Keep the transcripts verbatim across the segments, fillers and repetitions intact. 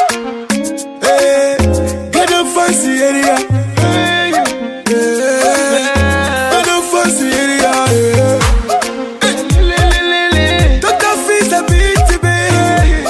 Hey, get a fancy area. Hey, get a fancy area. Doctor Fizz a beat, baby.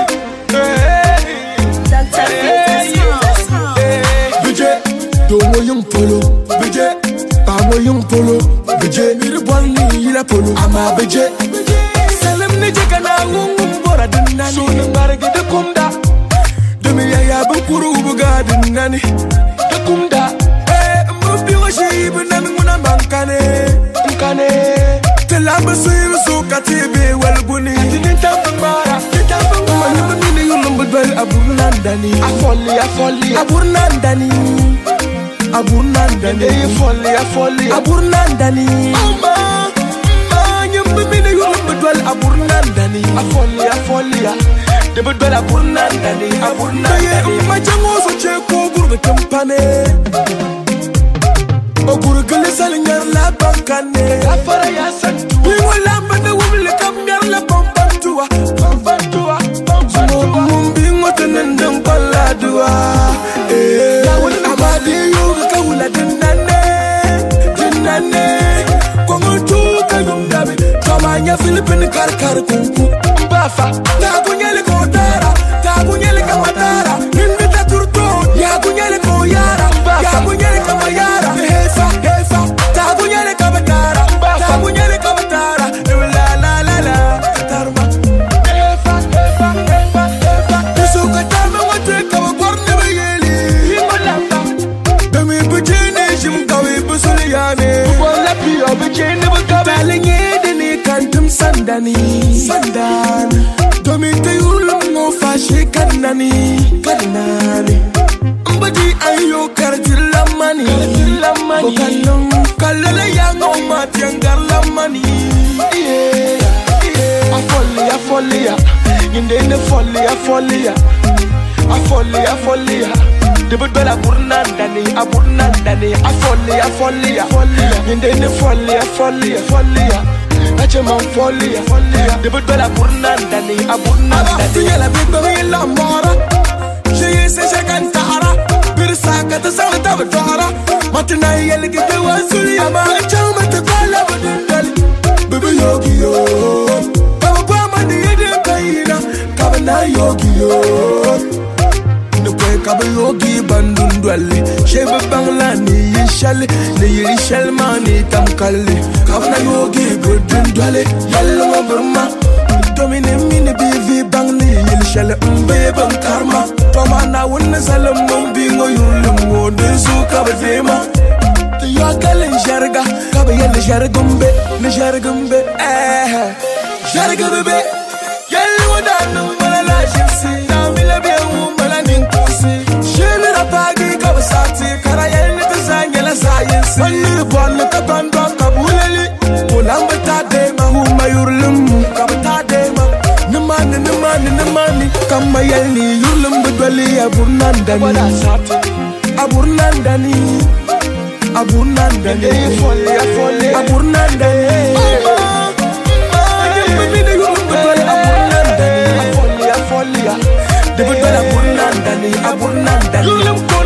Budget, don't want young polo. Budget, I want young polo. Budget, me the one need a polo. I'm a budget. Salam ni jekana ngum bora dinani. So na marge de kumda. Demi ya ya bukuru buga dinani. De kumda. Eh, mbi wa shi bina muna mankane. Mankane. Telamba suyu sukati be walbuni. Tinin tambara, tambara. Mani mini yulum budwal aburnandani. Afoli, afoli, aburnandani. Aburnandani. Eh, afoli, afoli, aburnandani. Mama. Aburnandani, afoli, afoli, de bedwala aburnandani, aburnandani. Machango so cheko gurbe kampane, o gurgele salingar la bankane. Afara ya santu, bingo lamba de wumle kamgar la pampantua, pampantua, pampantua. Mumbingo tenendem paladua, eh. Amadi yoga kawula dinane, dinane. Kongo chuka yundabi. Manya Philippine kar kar kumpu Bafa Ta kunyele ko dara Ta kunyele kama dara Nindita turto Ya kunyele ko yara Ya kunyele kama yara Hesa hesa Ta kunyele kama dara Ta kunyele kama dara La la la la Katarma Hefa hefa hefa hefa Isu katarma wate kama kwarne bayeli Himo lamba Dami bujene Shimkawi busuli yane Wala piyo bujene bukabe Talinye Sandani, Sandan, Domite Ulum no Fashi Kanani, Kanani, Mbadi Ayo Karjilla Mani, Bokanum, Kalala Yango Matiangala Mani, yeah, Afolia, Folia, Indene Folia, Folia, Afolia, Folia. The Budbella Burnandani, a Burnandani, Afolia, Folia, Folia, Indene Folia, Folia, Folia. Acheman folia, folia. De bedwala burnandani, aburnandani. Tu yela big baby la mora. She se she cantara. Birsa kata sa ta bedwara. Matna yel ki te wasuli ama. Chama te bala budundali. Baby yogi yo. Kama kwa mani yede kaina. Kama na yogi yo. Kaba yogi bandundwali Shebe bangla ni yishali Ni yishal mani tamkali Kaba yogi budundwali Yalla wa burma Domine mini bivi bang ni yishal Mbe bang karma Toma na wunne salam Mbingo yulim Wode su kaba dema Tiyo kalen jarga Kaba yalla jargumbe Ni jargumbe Eh Jarga bebe Yalla wadanu Mala la shifsi Na mila biya umala ninkusi Shele rapagi kabasati Karayel ni tazanyela science Wali bwana kabando kabuleli Ulamba tadema huma yurlum Kabata dema Namani namani namani Kama yelni yurlum budwali aburnandani Aburnandani Aburnandani Folia folia Aburnandani Mama yurlum budwali aburnandani Folia folia De budwala aburnandani Aburnandani